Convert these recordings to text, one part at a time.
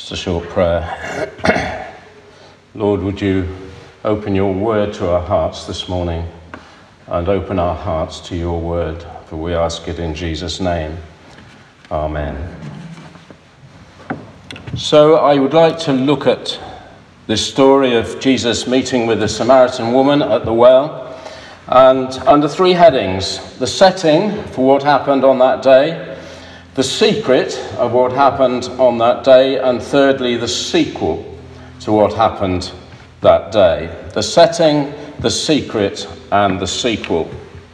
Just a short prayer. Lord, would you open your word to our hearts this morning and open our hearts to your word, for we ask it in Jesus' name. Amen. So I would like to look at this story of Jesus meeting with the Samaritan woman at the well, and under three headings: the setting for what happened on that day, the secret of what happened on that day, and thirdly, the sequel to what happened that day. The setting, the secret, and the sequel.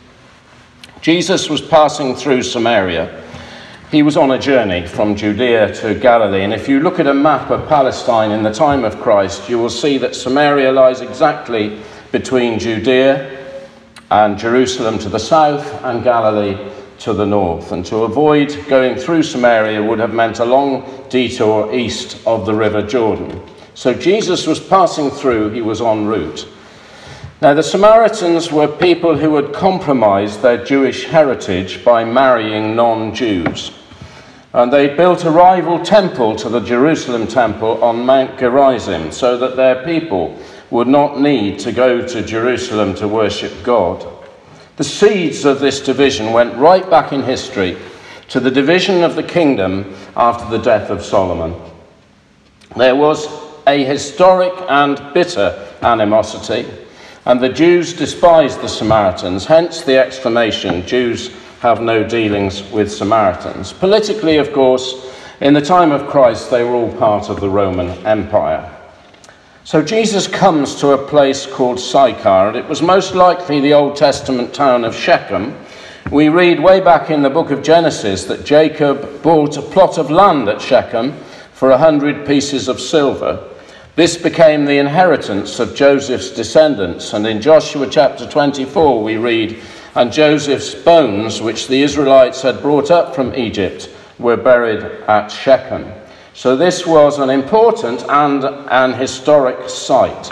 Jesus was passing through Samaria. He was on a journey from Judea to Galilee, and if you look at a map of Palestine in the time of Christ, you will see that Samaria lies exactly between Judea and Jerusalem to the south and Galilee to the north. And to avoid going through Samaria would have meant a long detour east of the River Jordan. So Jesus was passing through, he was en route. Now, the Samaritans were people who had compromised their Jewish heritage by marrying non-Jews. And they built a rival temple to the Jerusalem temple on Mount Gerizim so that their people would not need to go to Jerusalem to worship God. The seeds of this division went right back in history to the division of the kingdom after the death of Solomon. There was a historic and bitter animosity, and the Jews despised the Samaritans, hence the exclamation, "Jews have no dealings with Samaritans." Politically, of course, in the time of Christ, they were all part of the Roman Empire. So Jesus comes to a place called Sychar, and it was most likely the Old Testament town of Shechem. We read way back in the book of Genesis that Jacob bought a plot of land at Shechem for 100 pieces of silver. This became the inheritance of Joseph's descendants, and in Joshua chapter 24 we read, "And Joseph's bones, which the Israelites had brought up from Egypt, were buried at Shechem." So this was an important and an historic site.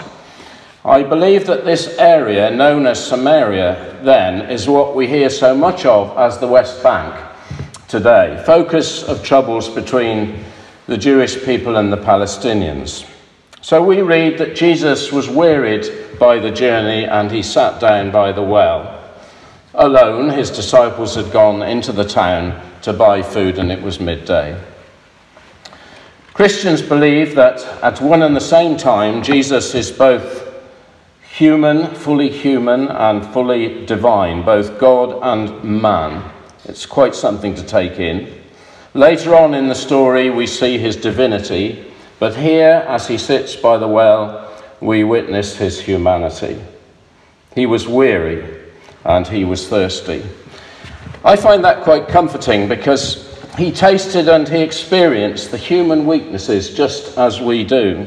I believe that this area, known as Samaria then, is what we hear so much of as the West Bank today, focus of troubles between the Jewish people and the Palestinians. So we read that Jesus was wearied by the journey and he sat down by the well. Alone, his disciples had gone into the town to buy food, and it was midday. Christians believe that at one and the same time, Jesus is both fully human and fully divine, both God and man. It's quite something to take in. Later on in the story, we see his divinity, but here, as he sits by the well, we witness his humanity. He was weary and he was thirsty. I find that quite comforting because he tasted and he experienced the human weaknesses just as we do.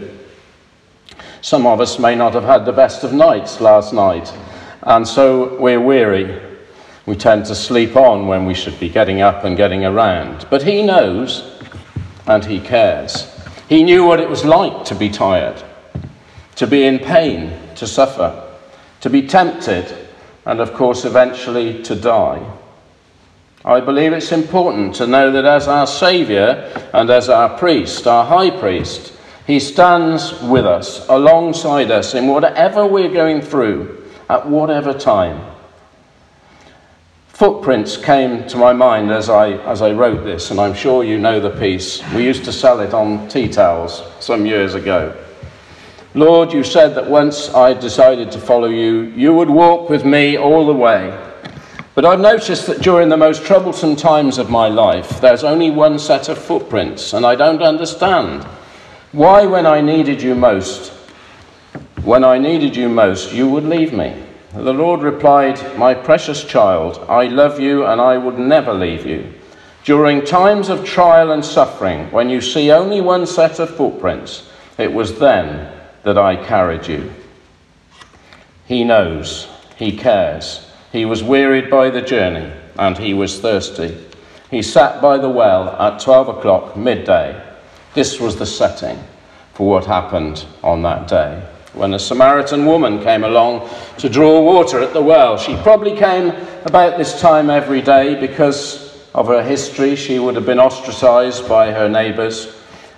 Some of us may not have had the best of nights last night, and so we're weary. We tend to sleep on when we should be getting up and getting around. But he knows and he cares. He knew what it was like to be tired, to be in pain, to suffer, to be tempted, and of course eventually to die. I believe it's important to know that as our Saviour and as our priest, our high priest, he stands with us, alongside us in whatever we're going through, at whatever time. Footprints came to my mind as I wrote this, and I'm sure you know the piece. We used to sell it on tea towels some years ago. Lord, you said that once I decided to follow you, you would walk with me all the way. But I've noticed that during the most troublesome times of my life, there's only one set of footprints, and I don't understand. Why, when I needed you most, you would leave me? The Lord replied, "My precious child, I love you and I would never leave you. During times of trial and suffering, when you see only one set of footprints, it was then that I carried you." He knows, he cares. He was wearied by the journey, and he was thirsty. He sat by the well at 12 o'clock midday. This was the setting for what happened on that day. When a Samaritan woman came along to draw water at the well, she probably came about this time every day because of her history. She would have been ostracized by her neighbors.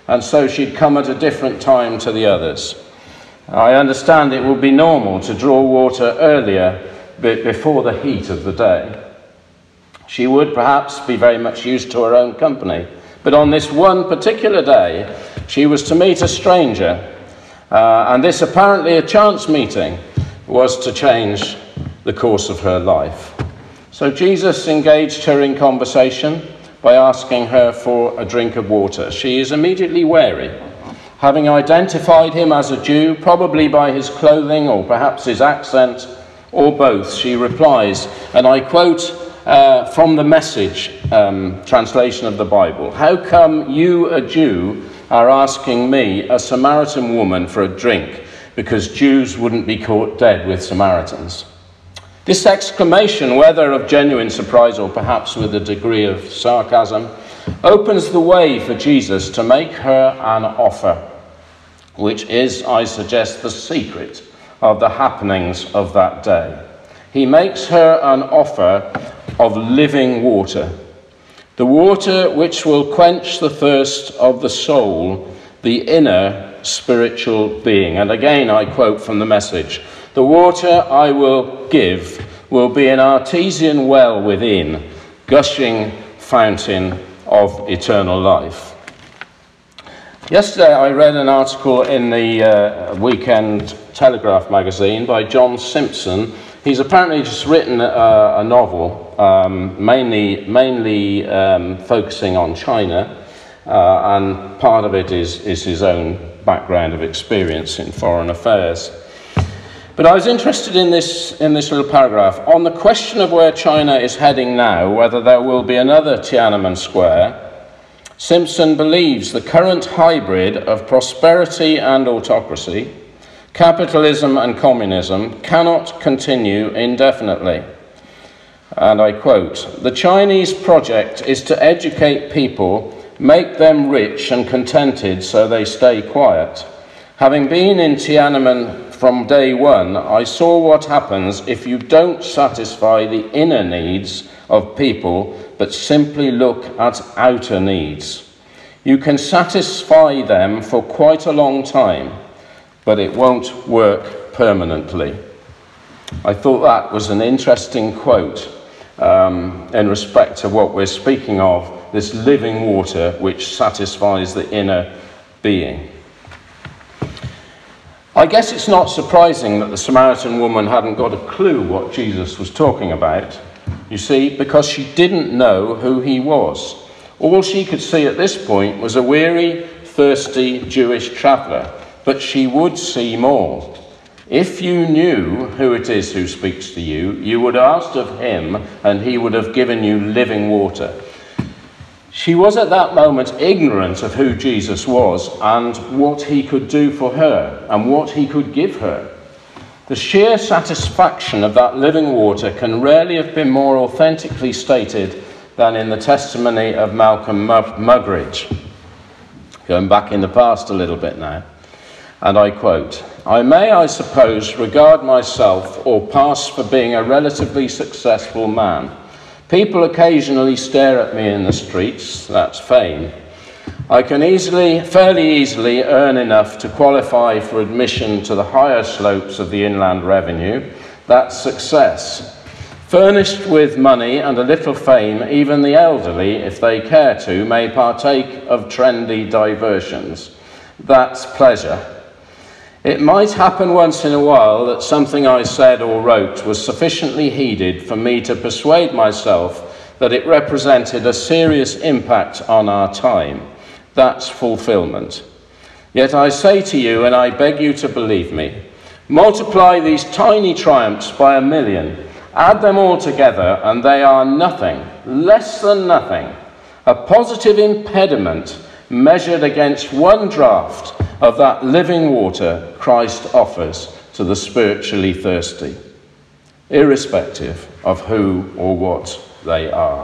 and so she'd come at a different time to the others. I understand it would be normal to draw water earlier, before the heat of the day. She would perhaps be very much used to her own company, but on this one particular day, she was to meet a stranger, and this apparently a chance meeting was to change the course of her life. So Jesus engaged her in conversation by asking her for a drink of water. She is immediately wary. Having identified him as a Jew, probably by his clothing or perhaps his accent, or both, she replies, and I quote from the Message translation of the Bible, "How come you, a Jew, are asking me, a Samaritan woman, for a drink, because Jews wouldn't be caught dead with Samaritans?" This exclamation, whether of genuine surprise or perhaps with a degree of sarcasm, opens the way for Jesus to make her an offer, which is, I suggest, the secret of the happenings of that day. He makes her an offer of living water, the water which will quench the thirst of the soul, the inner spiritual being. And again, I quote from the Message, "The water I will give will be an artesian well within, gushing fountain of eternal life." Yesterday I read an article in the Weekend Telegraph magazine by John Simpson. He's apparently just written a novel, mainly focusing on China, and part of it is his own background of experience in foreign affairs. But I was interested in this little paragraph. On the question of where China is heading now, whether there will be another Tiananmen Square, Simpson believes the current hybrid of prosperity and autocracy, capitalism and communism, cannot continue indefinitely. And I quote, "The Chinese project is to educate people, make them rich and contented so they stay quiet. Having been in Tiananmen from day one, I saw what happens if you don't satisfy the inner needs of people, but simply look at outer needs. You can satisfy them for quite a long time, but it won't work permanently." I thought that was an interesting quote in respect to what we're speaking of, this living water which satisfies the inner being. I guess it's not surprising that the Samaritan woman hadn't got a clue what Jesus was talking about, you see, because she didn't know who he was. All she could see at this point was a weary, thirsty Jewish traveller, but she would see more. If you knew who it is who speaks to you, you would have asked of him, and he would have given you living water. She was at that moment ignorant of who Jesus was and what he could do for her and what he could give her. The sheer satisfaction of that living water can rarely have been more authentically stated than in the testimony of Malcolm Muggeridge. Going back in the past a little bit now. And I quote, "I may, I suppose, regard myself or pass for being a relatively successful man. People occasionally stare at me in the streets, that's fame. I can fairly easily earn enough to qualify for admission to the higher slopes of the Inland Revenue, that's success. Furnished with money and a little fame, even the elderly, if they care to, may partake of trendy diversions. That's pleasure. It might happen once in a while that something I said or wrote was sufficiently heeded for me to persuade myself that it represented a serious impact on our time. That's fulfillment. Yet I say to you, and I beg you to believe me, multiply these tiny triumphs by 1,000,000, add them all together, and they are nothing, less than nothing, a positive impediment measured against one draught of that living water Christ offers to the spiritually thirsty, irrespective of who or what they are.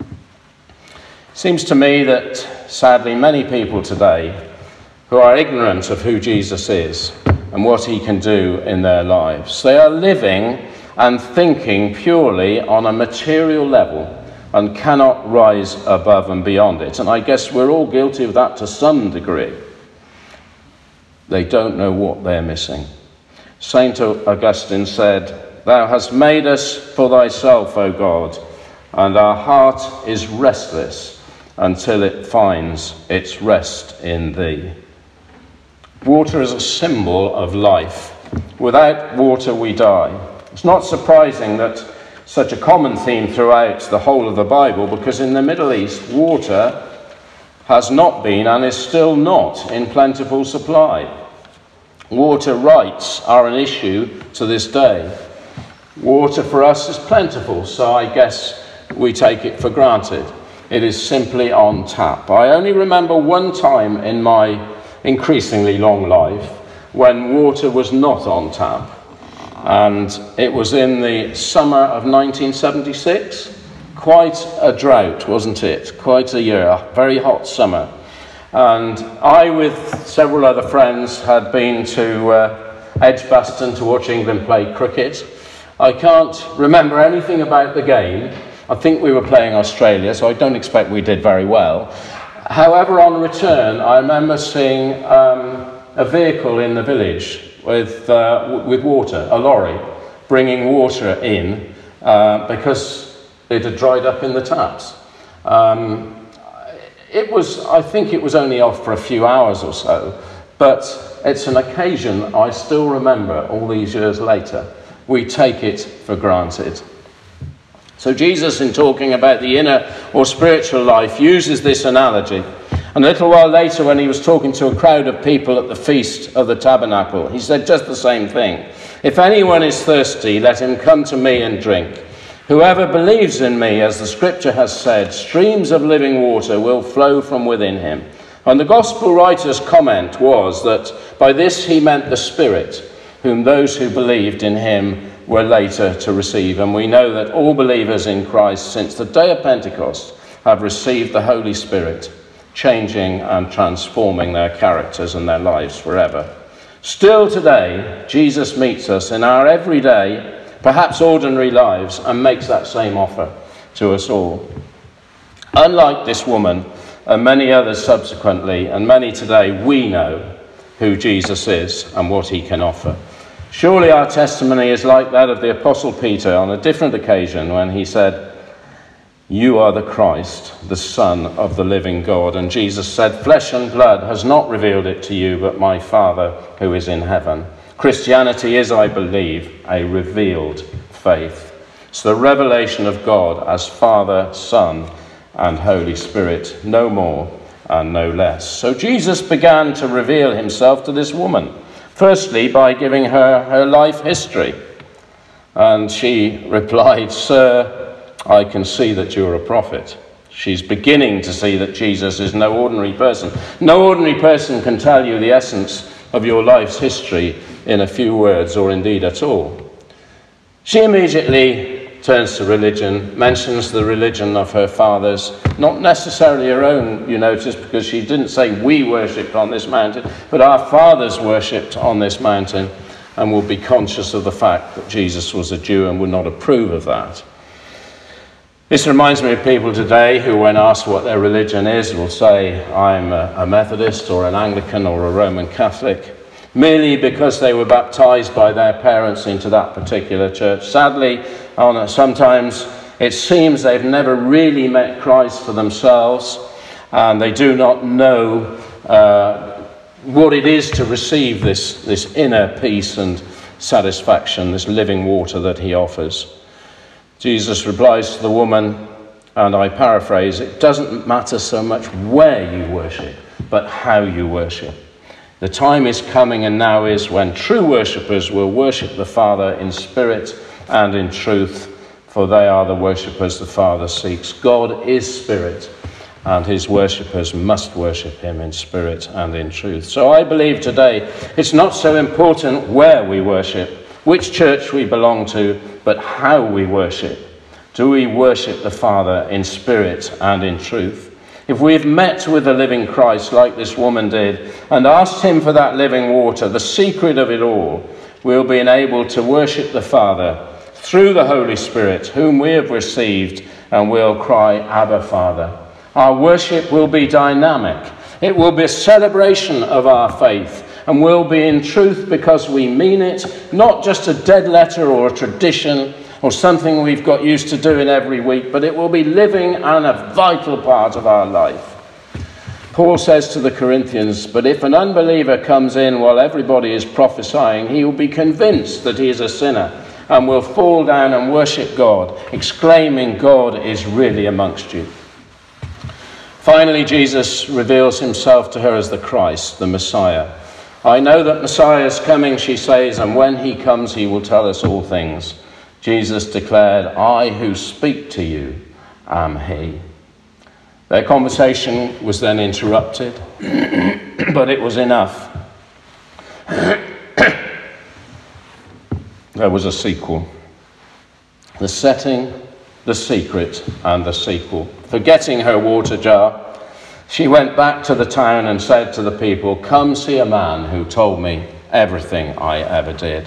It seems to me that, sadly, many people today who are ignorant of who Jesus is and what he can do in their lives, they are living and thinking purely on a material level, and cannot rise above and beyond it. And I guess we're all guilty of that to some degree. They don't know what they're missing. St. Augustine said, "Thou hast made us for thyself, O God, and our heart is restless until it finds its rest in thee." Water is a symbol of life. Without water we die. It's not surprising that such a common theme throughout the whole of the Bible, because in the Middle East, water has not been and is still not in plentiful supply. Water rights are an issue to this day. Water for us is plentiful, so I guess we take it for granted. It is simply on tap. I only remember one time in my increasingly long life when water was not on tap. And it was in the summer of 1976. Quite a drought, wasn't it? Quite a year, a very hot summer. And I, with several other friends, had been to Edgbaston to watch England play cricket. I can't remember anything about the game. I think we were playing Australia, so I don't expect we did very well. However, on return, I remember seeing a vehicle in the village with water, a lorry, bringing water in because it had dried up in the taps. I think it was only off for a few hours or so, but it's an occasion I still remember all these years later. We take it for granted. So Jesus, in talking about the inner or spiritual life, uses this analogy. And a little while later, when he was talking to a crowd of people at the Feast of the Tabernacle, he said just the same thing. "If anyone is thirsty, let him come to me and drink. Whoever believes in me, as the scripture has said, streams of living water will flow from within him." And the gospel writer's comment was that by this he meant the Spirit, whom those who believed in him were later to receive. And we know that all believers in Christ since the day of Pentecost have received the Holy Spirit, changing and transforming their characters and their lives forever. Still today, Jesus meets us in our everyday, perhaps ordinary lives, and makes that same offer to us all. Unlike this woman and many others subsequently, and many today, we know who Jesus is and what he can offer. Surely our testimony is like that of the Apostle Peter on a different occasion when he said, "You are the Christ, the Son of the living God." And Jesus said, "Flesh and blood has not revealed it to you, but my Father who is in heaven." Christianity is, I believe, a revealed faith. It's the revelation of God as Father, Son, and Holy Spirit, no more and no less. So Jesus began to reveal himself to this woman, firstly by giving her her life history. And she replied, "Sir, I can see that you're a prophet." She's beginning to see that Jesus is no ordinary person. No ordinary person can tell you the essence of your life's history in a few words, or indeed at all. She immediately turns to religion, mentions the religion of her fathers, not necessarily her own, you notice, because she didn't say we worshipped on this mountain, but our fathers worshipped on this mountain, and will be conscious of the fact that Jesus was a Jew and would not approve of that. This reminds me of people today who, when asked what their religion is, will say, "I'm a Methodist or an Anglican or a Roman Catholic," merely because they were baptized by their parents into that particular church. Sadly, sometimes it seems they've never really met Christ for themselves, and they do not know what it is to receive this inner peace and satisfaction, this living water that he offers. Jesus replies to the woman, and I paraphrase, "It doesn't matter so much where you worship, but how you worship. The time is coming and now is when true worshippers will worship the Father in spirit and in truth, for they are the worshippers the Father seeks." God is spirit, and his worshippers must worship him in spirit and in truth. So I believe today it's not so important where we worship, which church we belong to, but how we worship. Do we worship the Father in spirit and in truth? If we've met with the living Christ like this woman did and asked him for that living water, the secret of it all, we'll be enabled to worship the Father through the Holy Spirit, whom we have received and we'll cry, Abba, Father. Our worship will be dynamic. It will be a celebration of our faith, and will be in truth because we mean it, not just a dead letter or a tradition or something we've got used to doing every week, but it will be living and a vital part of our life. Paul says to the Corinthians, but if an unbeliever comes in while everybody is prophesying, he will be convinced that he is a sinner and will fall down and worship God, exclaiming, God is really amongst you. Finally, Jesus reveals himself to her as the Christ, the Messiah. I know that Messiah is coming, she says, and when he comes, he will tell us all things. Jesus declared, I who speak to you am he. Their conversation was then interrupted, but it was enough. There was a sequel. The setting, the secret, and the sequel. Forgetting her water jar, she went back to the town and said to the people, come see a man who told me everything I ever did.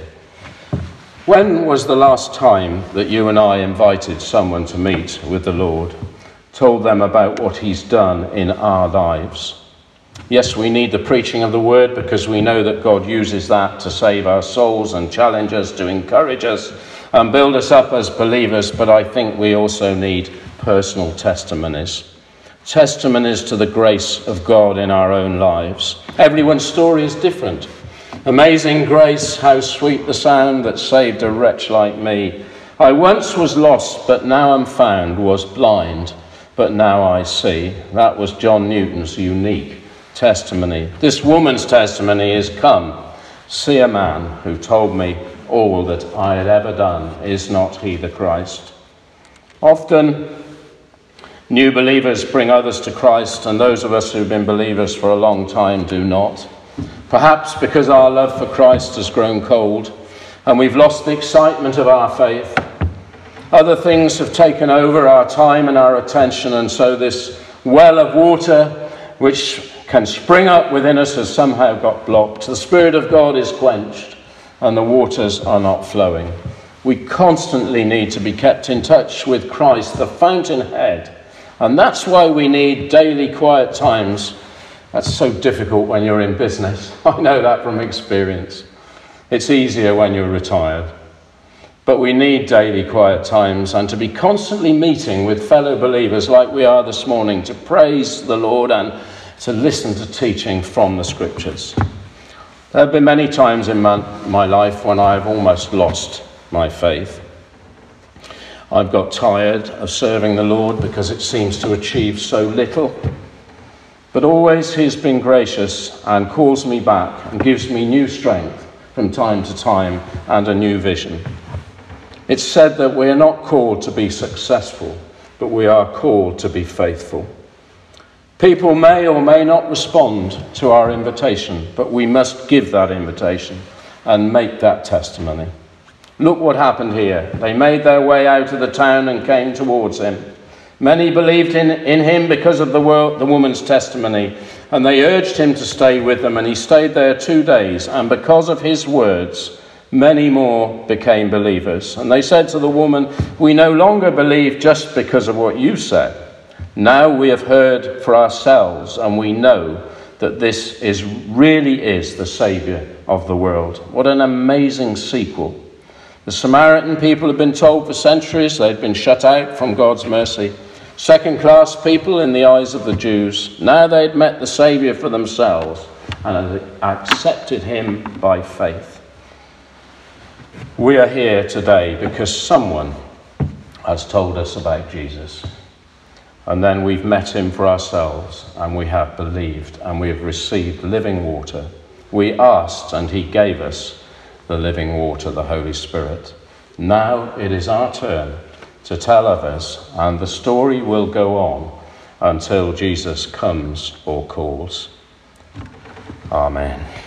When was the last time that you and I invited someone to meet with the Lord? Told them about what he's done in our lives? Yes, we need the preaching of the word because we know that God uses that to save our souls and challenge us, to encourage us and build us up as believers, but I think we also need personal testimonies. Testimonies to the grace of God in our own lives. Everyone's story is different. Amazing grace, how sweet the sound that saved a wretch like me. I once was lost, but now am found, was blind, but now I see. That was John Newton's unique testimony. This woman's testimony is, come, see a man who told me all that I had ever done. Is not he the Christ? Often, new believers bring others to Christ, and those of us who've been believers for a long time do not. Perhaps because our love for Christ has grown cold, and we've lost the excitement of our faith. Other things have taken over our time and our attention, and so this well of water, which can spring up within us, has somehow got blocked. The Spirit of God is quenched, and the waters are not flowing. We constantly need to be kept in touch with Christ, the fountainhead, and that's why we need daily quiet times. That's so difficult when you're in business. I know that from experience. It's easier when you're retired. But we need daily quiet times and to be constantly meeting with fellow believers like we are this morning to praise the Lord and to listen to teaching from the Scriptures. There have been many times in my life when I've almost lost my faith. I've got tired of serving the Lord because it seems to achieve so little. But always he's been gracious and calls me back and gives me new strength from time to time and a new vision. It's said that we are not called to be successful, but we are called to be faithful. People may or may not respond to our invitation, but we must give that invitation and make that testimony. Look what happened here. They made their way out of the town and came towards him. Many believed in him because of the woman's testimony, and they urged him to stay with them, and he stayed there 2 days, and because of his words, many more became believers. And they said to the woman, we no longer believe just because of what you said. Now we have heard for ourselves, and we know that this really is the Saviour of the world. What an amazing sequel. The Samaritan people had been told for centuries they'd been shut out from God's mercy. Second-class people in the eyes of the Jews. Now they'd met the Saviour for themselves and had accepted him by faith. We are here today because someone has told us about Jesus. And then we've met him for ourselves, and we have believed, and we have received living water. We asked, and he gave us the living water, the Holy Spirit. Now it is our turn to tell others, and the story will go on until Jesus comes or calls. Amen.